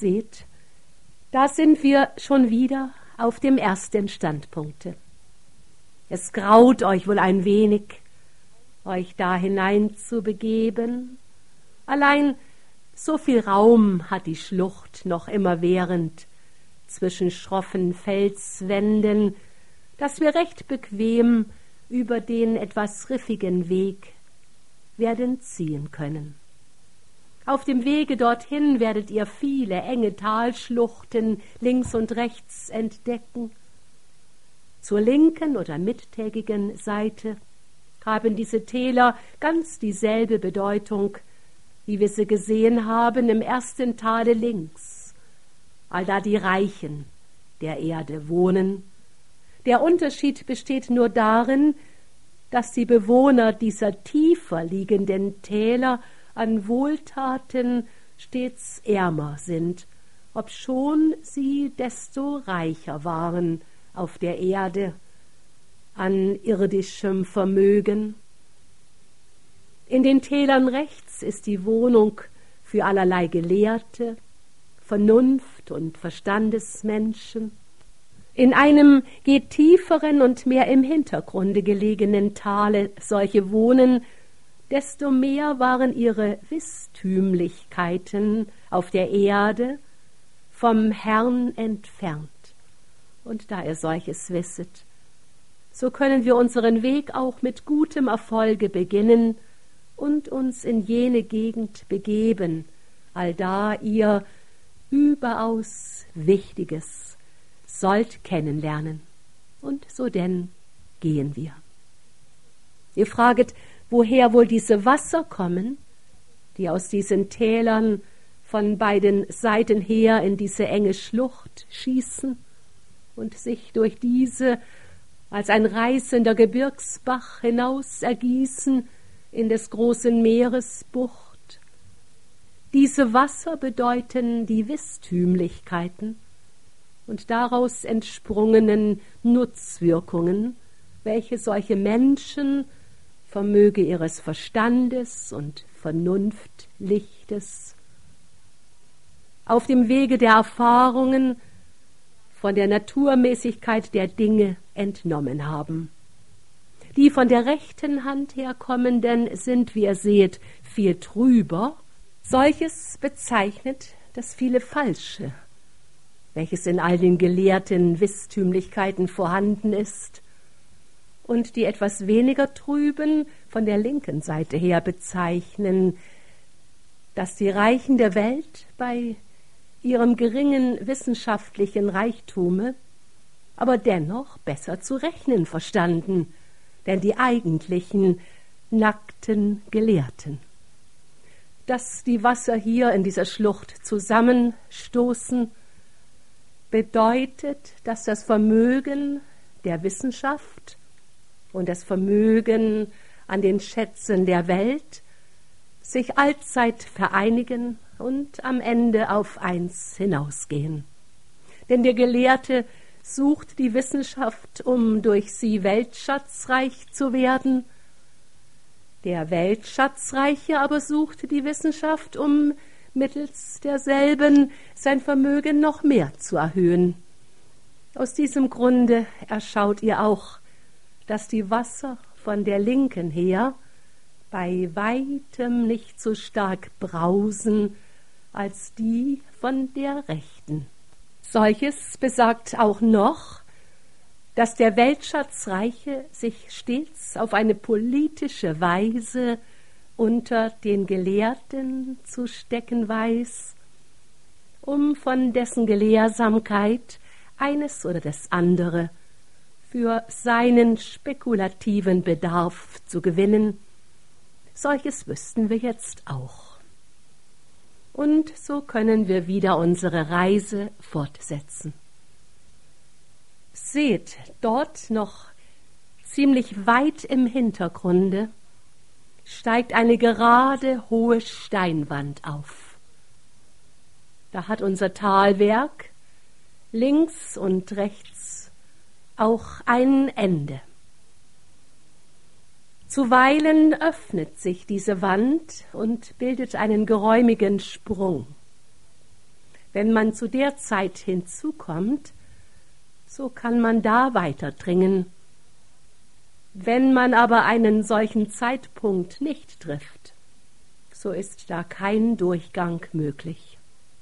seht, da sind wir schon wieder auf dem ersten Standpunkte. Es graut euch wohl ein wenig, euch da hinein zu begeben. Allein so viel Raum hat die Schlucht noch immerwährend zwischen schroffen Felswänden, dass wir recht bequem über den etwas riffigen Weg werden ziehen können. Auf dem Wege dorthin werdet ihr viele enge Talschluchten links und rechts entdecken. Zur linken oder mittägigen Seite haben diese Täler ganz dieselbe Bedeutung, wie wir sie gesehen haben im ersten Tale links, allda die Reichen der Erde wohnen. Der Unterschied besteht nur darin, dass die Bewohner dieser tiefer liegenden Täler an Wohltaten stets ärmer sind, obschon sie desto reicher waren auf der Erde an irdischem Vermögen. In den Tälern rechts ist die Wohnung für allerlei Gelehrte, Vernunft- und Verstandesmenschen. In einem je tieferen und mehr im Hintergrunde gelegenen Tale solche wohnen, desto mehr waren ihre Wissentümlichkeiten auf der Erde vom Herrn entfernt. Und da ihr solches wisset, so können wir unseren Weg auch mit gutem Erfolge beginnen und uns in jene Gegend begeben, allda ihr überaus Wichtiges sollt kennenlernen. Und so denn gehen wir. Ihr fraget, woher wohl diese Wasser kommen, die aus diesen Tälern von beiden Seiten her in diese enge Schlucht schießen und sich durch diese als ein reißender Gebirgsbach hinaus ergießen in des großen Meeres Bucht. Diese Wasser bedeuten die Wissentümlichkeiten und daraus entsprungenen Nutzwirkungen, welche solche Menschen vermöge ihres Verstandes und Vernunftlichtes auf dem Wege der Erfahrungen von der Naturmäßigkeit der Dinge entnommen haben. Die von der rechten Hand herkommenden sind, wie ihr seht, viel trüber. Solches bezeichnet das viele Falsche, welches in all den gelehrten Wissentümlichkeiten vorhanden ist, und die etwas weniger trüben von der linken Seite her bezeichnen, dass die Reichen der Welt bei ihrem geringen wissenschaftlichen Reichtume aber dennoch besser zu rechnen verstanden, denn die eigentlichen nackten Gelehrten. Dass die Wasser hier in dieser Schlucht zusammenstoßen, bedeutet, dass das Vermögen der Wissenschaft und das Vermögen an den Schätzen der Welt sich allzeit vereinigen und am Ende auf eins hinausgehen. Denn der Gelehrte sucht die Wissenschaft, um durch sie weltschatzreich zu werden. Der Weltschatzreiche aber sucht die Wissenschaft, um mittels derselben sein Vermögen noch mehr zu erhöhen. Aus diesem Grunde erschaut ihr auch, dass die Wasser von der linken her bei weitem nicht so stark brausen als die von der rechten. Solches besagt auch noch, dass der Weltschatzreiche sich stets auf eine politische Weise unter den Gelehrten zu stecken weiß, um von dessen Gelehrsamkeit eines oder das andere für seinen spekulativen Bedarf zu gewinnen. Solches wüssten wir jetzt auch. Und so können wir wieder unsere Reise fortsetzen. Seht, dort noch ziemlich weit im Hintergrunde steigt eine gerade, hohe Steinwand auf. Da hat unser Talwerk links und rechts auch ein Ende. Zuweilen öffnet sich diese Wand und bildet einen geräumigen Sprung. Wenn man zu der Zeit hinzukommt, so kann man da weiterdringen. Wenn man aber einen solchen Zeitpunkt nicht trifft, so ist da kein Durchgang möglich.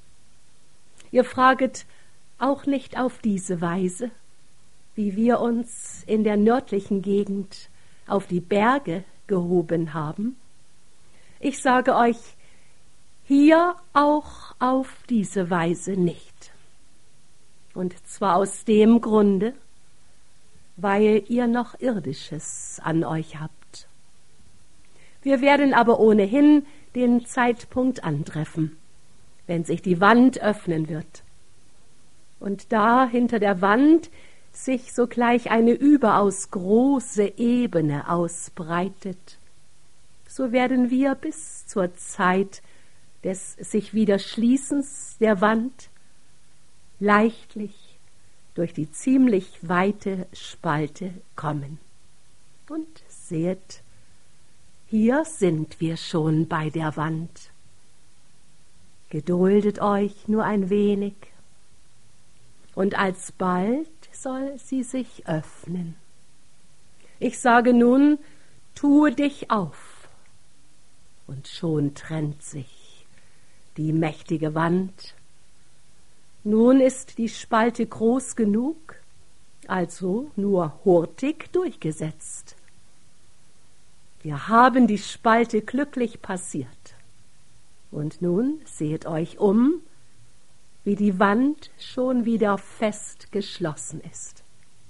Ihr fraget auch nicht auf diese Weise, wie wir uns in der nördlichen Gegend auf die Berge gehoben haben. Ich sage euch, hier auch auf diese Weise nicht. Und zwar aus dem Grunde, weil ihr noch Irdisches an euch habt. Wir werden aber ohnehin den Zeitpunkt antreffen, wenn sich die Wand öffnen wird. Und da hinter der Wand sich sogleich eine überaus große Ebene ausbreitet, so werden wir bis zur Zeit des sich wieder Schließens der Wand leichtlich durch die ziemlich weite Spalte kommen. Und seht, hier sind wir schon bei der Wand. Geduldet euch nur ein wenig, und alsbald soll sie sich öffnen. Ich sage nun, tue dich auf, und schon trennt sich die mächtige Wand. Nun ist die Spalte groß genug, also nur hurtig durchgesetzt. Wir haben die Spalte glücklich passiert. Und nun seht euch um, wie die Wand schon wieder fest geschlossen ist.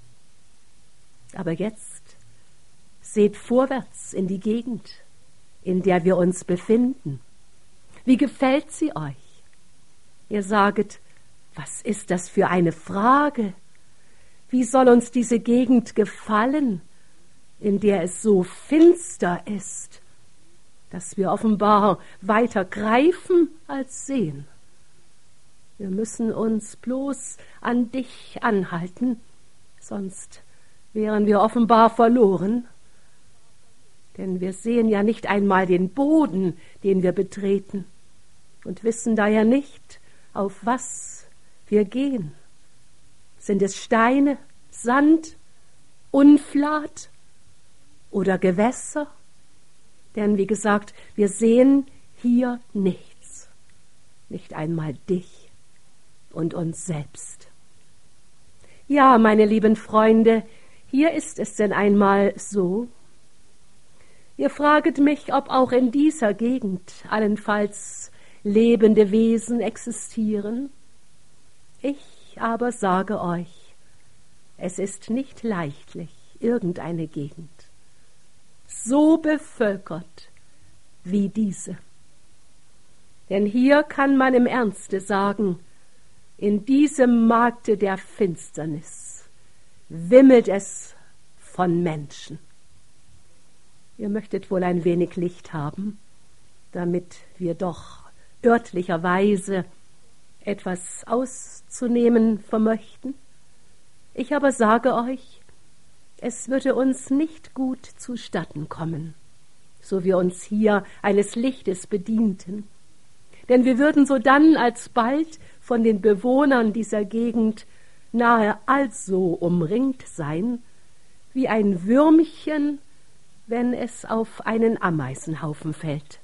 Aber jetzt seht vorwärts in die Gegend, in der wir uns befinden. Wie gefällt sie euch? Ihr saget, was ist das für eine Frage? Wie soll uns diese Gegend gefallen, in der es so finster ist, dass wir offenbar weiter greifen als sehen? Wir müssen uns bloß an dich anhalten, sonst wären wir offenbar verloren. Denn wir sehen ja nicht einmal den Boden, den wir betreten, und wissen daher nicht, auf was wir gehen. Sind es Steine, Sand, Unflat oder Gewässer? Denn wie gesagt, wir sehen hier nichts, nicht einmal dich und uns selbst. Ja, meine lieben Freunde, hier ist es denn einmal so. Ihr fraget mich, ob auch in dieser Gegend allenfalls lebende Wesen existieren. Ich aber sage euch, es ist nicht leichtlich irgendeine Gegend so bevölkert wie diese. Denn hier kann man im Ernste sagen, in diesem Markte der Finsternis wimmelt es von Menschen. Ihr möchtet wohl ein wenig Licht haben, damit wir doch örtlicherweise etwas auszunehmen vermöchten. Ich aber sage euch, es würde uns nicht gut zustatten kommen, so wir uns hier eines Lichtes bedienten. Denn wir würden sodann alsbald von den Bewohnern dieser Gegend nahe also umringt sein, wie ein Würmchen, wenn es auf einen Ameisenhaufen fällt.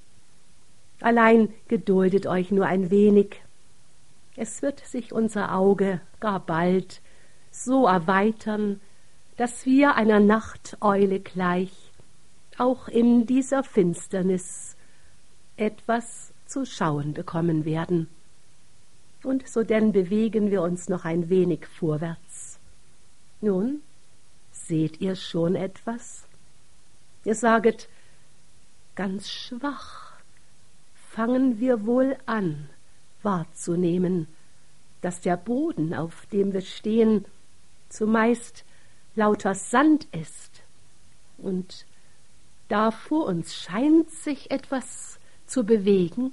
Allein geduldet euch nur ein wenig. Es wird sich unser Auge gar bald so erweitern, dass wir einer Nachteule gleich auch in dieser Finsternis etwas zu schauen bekommen werden. Und so denn bewegen wir uns noch ein wenig vorwärts. Nun, seht ihr schon etwas? Ihr saget, ganz schwach fangen wir wohl an wahrzunehmen, dass der Boden, auf dem wir stehen, zumeist lauter Sand ist. Und da vor uns scheint sich etwas zu bewegen.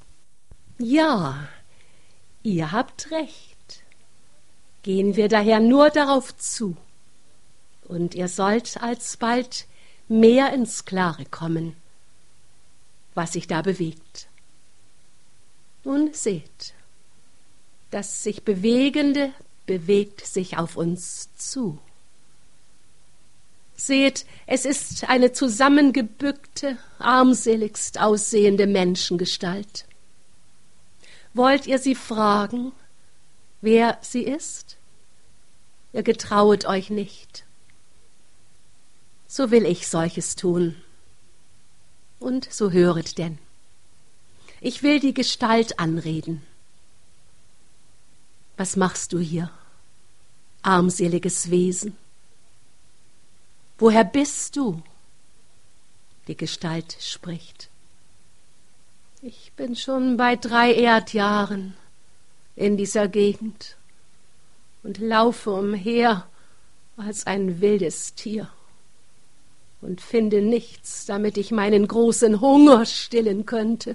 Ja, ihr habt recht. Gehen wir daher nur darauf zu, und ihr sollt alsbald mehr ins Klare kommen, was sich da bewegt. Nun seht, Das sich Bewegende bewegt sich auf uns zu. Seht, es ist eine zusammengebückte, armseligst aussehende Menschengestalt. Wollt ihr sie fragen, wer sie ist? Ihr getrauet euch nicht. So will ich solches tun. Und so höret denn. Ich will die Gestalt anreden. Was machst du hier, armseliges Wesen? Woher bist du? Die Gestalt spricht. Ich bin schon bei 3 Erdjahren in dieser Gegend und laufe umher als ein wildes Tier und finde nichts, damit ich meinen großen Hunger stillen könnte.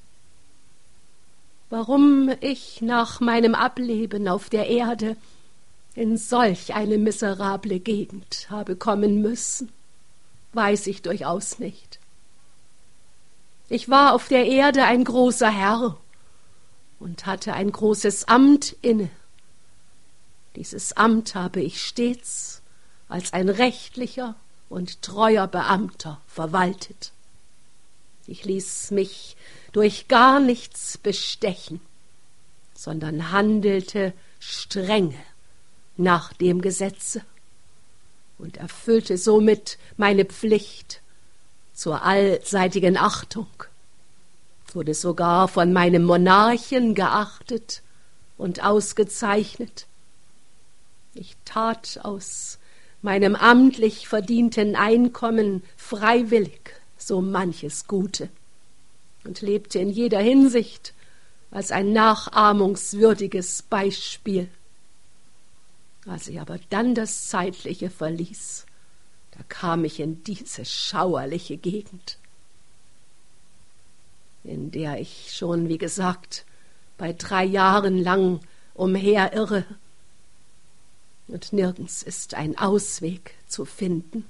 Warum ich nach meinem Ableben auf der Erde in solch eine miserable Gegend habe kommen müssen, weiß ich durchaus nicht. Ich war auf der Erde ein großer Herr und hatte ein großes Amt inne. Dieses Amt habe ich stets als ein rechtlicher und treuer Beamter verwaltet. Ich ließ mich durch gar nichts bestechen, sondern handelte strenge nach dem Gesetze und erfüllte somit meine Pflicht zur allseitigen Achtung, wurde sogar von meinem Monarchen geachtet und ausgezeichnet. Ich tat aus meinem amtlich verdienten Einkommen freiwillig so manches Gute und lebte in jeder Hinsicht als ein nachahmungswürdiges Beispiel. Als ich aber dann das Zeitliche verließ, da kam ich in diese schauerliche Gegend, in der ich schon, wie gesagt, bei 3 Jahren lang umherirre, und nirgends ist ein Ausweg zu finden.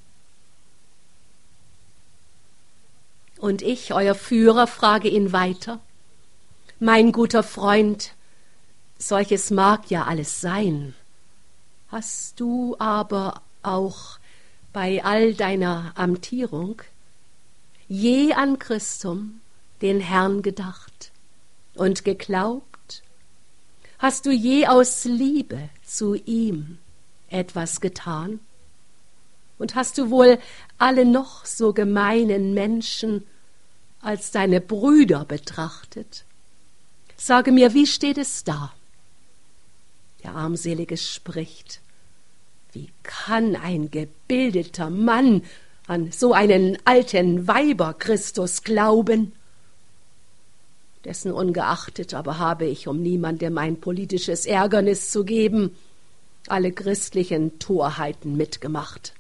Und ich, euer Führer, frage ihn weiter: Mein guter Freund, solches mag ja alles sein. Hast du aber auch bei all deiner Amtierung je an Christum, den Herrn, gedacht und geglaubt? Hast du je aus Liebe zu ihm etwas getan? Und hast du wohl alle noch so gemeinen Menschen als deine Brüder betrachtet? Sage mir, wie steht es da? Der Armselige spricht: Wie kann ein gebildeter Mann an so einen alten Weiber-Christus glauben? Dessen ungeachtet aber habe ich, um niemandem ein politisches Ärgernis zu geben, alle christlichen Torheiten mitgemacht.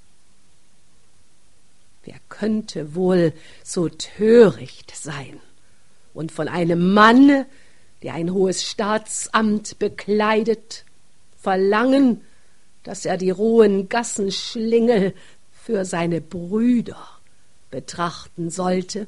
Wer könnte wohl so töricht sein und von einem Manne, der ein hohes Staatsamt bekleidet, verlangen, dass er die rohen Gassenschlingel für seine Brüder betrachten sollte?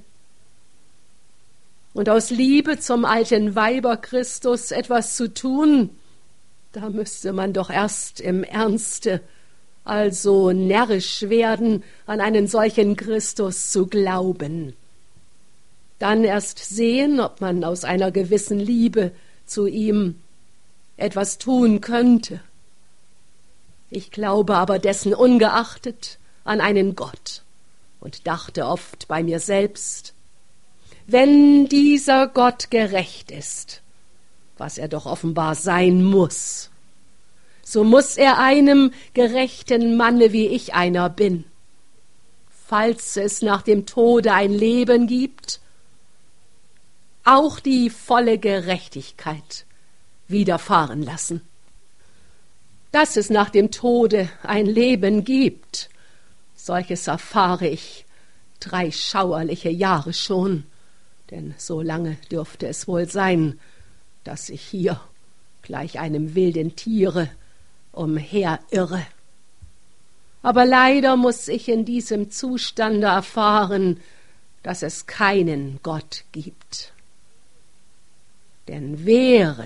Und aus Liebe zum alten Weiber Christus etwas zu tun, da müsste man doch erst im Ernste also närrisch werden, an einen solchen Christus zu glauben. Dann erst sehen, ob man aus einer gewissen Liebe zu ihm etwas tun könnte. Ich glaube aber dessen ungeachtet an einen Gott und dachte oft bei mir selbst: Wenn dieser Gott gerecht ist, was er doch offenbar sein muss, so muss er einem gerechten Manne, wie ich einer bin, falls es nach dem Tode ein Leben gibt, auch die volle Gerechtigkeit widerfahren lassen. Dass es nach dem Tode ein Leben gibt, solches erfahre ich 3 schauerliche Jahre schon, denn so lange dürfte es wohl sein, dass ich hier gleich einem wilden Tiere umherirre. Aber leider muß ich in diesem Zustande erfahren, dass es keinen Gott gibt. Denn wäre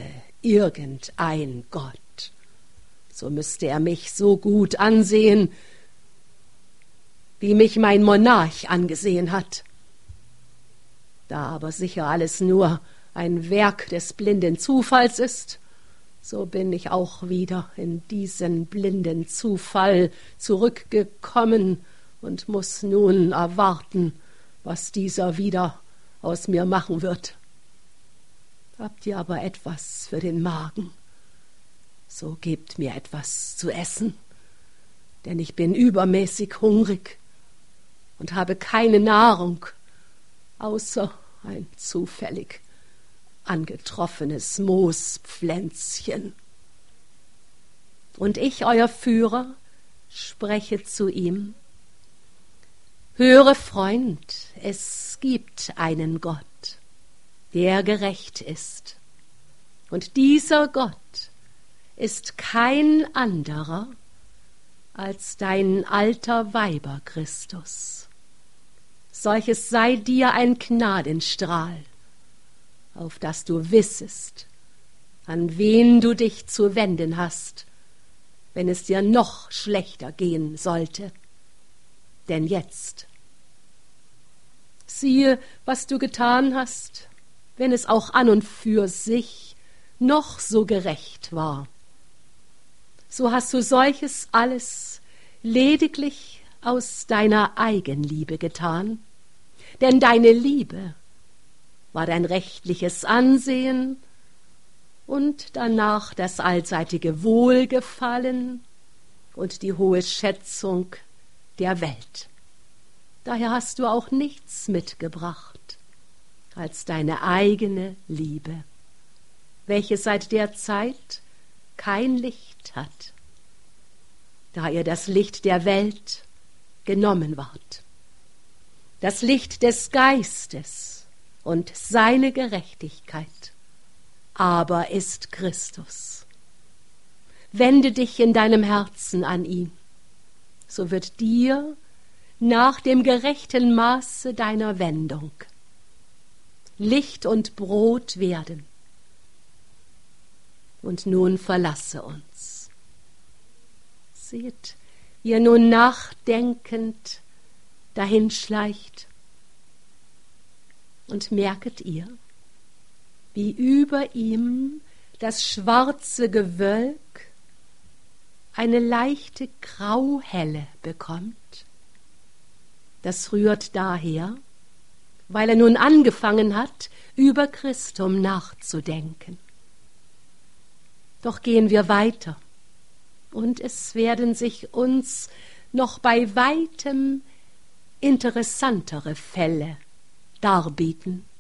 irgendein Gott, so müsste er mich so gut ansehen, wie mich mein Monarch angesehen hat. Da aber sicher alles nur ein Werk des blinden Zufalls ist, so bin ich auch wieder in diesen blinden Zufall zurückgekommen und muß nun erwarten, was dieser wieder aus mir machen wird. Habt ihr aber etwas für den Magen, so gebt mir etwas zu essen, denn ich bin übermäßig hungrig und habe keine Nahrung, außer ein zufällig angetroffenes Moospflänzchen. Und ich, euer Führer, spreche zu ihm: Höre, Freund, es gibt einen Gott, der gerecht ist. Und dieser Gott ist kein anderer als dein alter Weiber Christus. Solches sei dir ein Gnadenstrahl, auf dass du wissest, an wen du dich zu wenden hast, wenn es dir noch schlechter gehen sollte. Denn jetzt, siehe, was du getan hast, wenn es auch an und für sich noch so gerecht war. So hast du solches alles lediglich aus deiner Eigenliebe getan, denn deine Liebe war dein rechtliches Ansehen und danach das allseitige Wohlgefallen und die hohe Schätzung der Welt. Daher hast du auch nichts mitgebracht als deine eigene Liebe, welche seit der Zeit kein Licht hat, da ihr das Licht der Welt genommen ward. Das Licht des Geistes und seine Gerechtigkeit aber ist Christus. Wende dich in deinem Herzen an ihn, so wird dir nach dem gerechten Maße deiner Wendung Licht und Brot werden. Und nun verlasse uns. Seht, wie er nun nachdenkend dahinschleicht. Und merket ihr, wie über ihm das schwarze Gewölk eine leichte Grauhelle bekommt? Das rührt daher, weil er nun angefangen hat, über Christum nachzudenken. Doch gehen wir weiter, und es werden sich uns noch bei weitem interessantere Fälle darbieten.